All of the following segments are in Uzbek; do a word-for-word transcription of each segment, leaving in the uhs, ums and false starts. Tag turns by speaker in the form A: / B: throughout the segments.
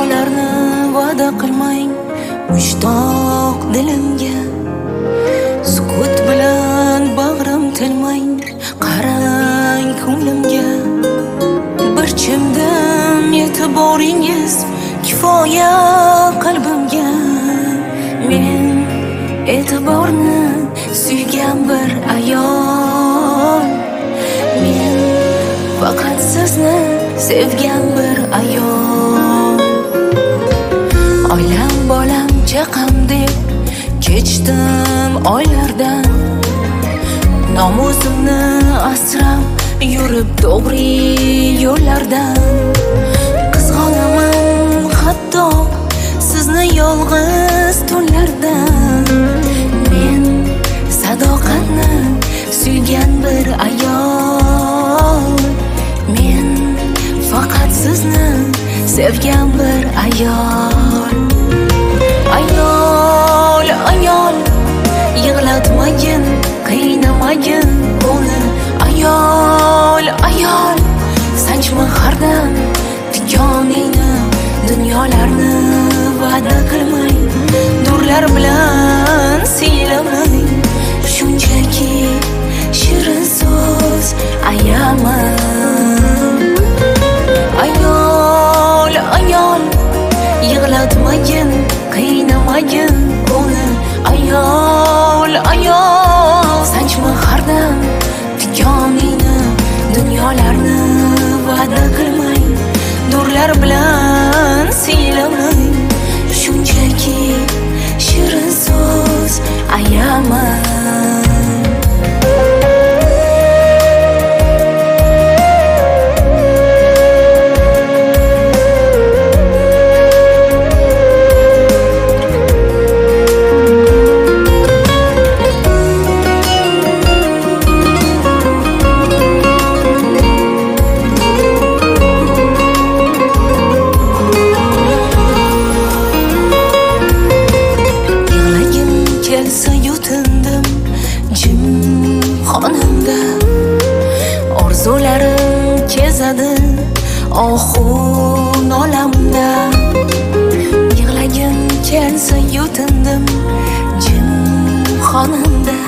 A: Vafolarni va'da qilmang mushtoq dilimga. Sukut bilan bag'rim tilmang, qarang ko'nglimga. Bir chimdim e'tiboringiz kifoya qalbimga. Men e'tiborni suygan bir ayol, men faqat sizni sevgan bir ayol. Oilam bolam chaqam deb kechdim oylardan, nomusimni asrab yurib to'g'ri yo'llardan. Qizg'onaman hatto sizni yolg'iz tunlardan. Men sadoqatni suygan bir ayol, men faqat sizni sevgan bir ayol. Ayol, ayol, yig'latmagin, qiynamagin uni. Ayol, ayol, sanchma hardam tikoningni. Dunyolarni va'da qilmang, nurlar bilan siylamang. Shunchaki shirin so'z ayaman. Ayol, ayol, yig'latmagin, qiynamagin uni. Ayol, ayol, sanchma hardam tikoningni. Dunyolarni va'da qilmang, nurlar bilan siylamang. Shunchaki shirin so'z ayaman. Orzularim kezadi ohu nolamda. Yig'lagim kelsa yutindim jim xonamda.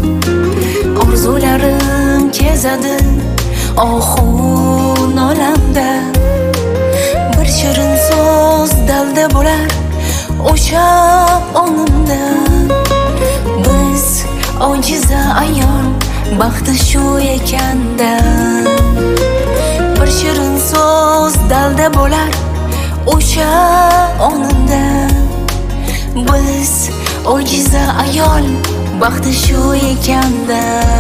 A: Orzularim kezadi ohu nolamda. Bir shirin so'z dalda bo'lar o'sha onimda. Biz ojiza ayol baxti shu ekanda. Bir shirin so'z dalda bo'lar o'sha onimda. Biz ojiza ayol baxti shu ekanda.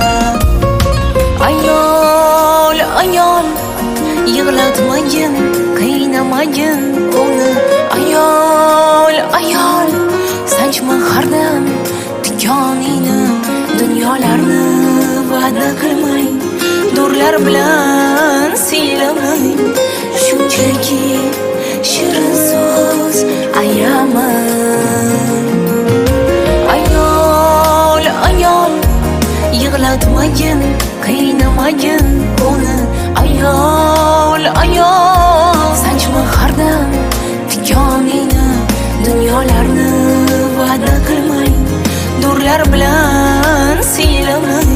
A: Ayol, ayol, yig'latmagin, qiynamagin uni. Ayol, ayol, sanchma hardam tikoningni. Dunyolarni va'da qilmang, nurlar bilan siylamang. Shunchaki shirin so'z ayaman. Ayol, ayol, yig'latmagin, qiynamagin uni. Ayol, ayol, sanchma hardam tikoningni. Dunyolarni va'da qilmang, nurlar bilan siylamang.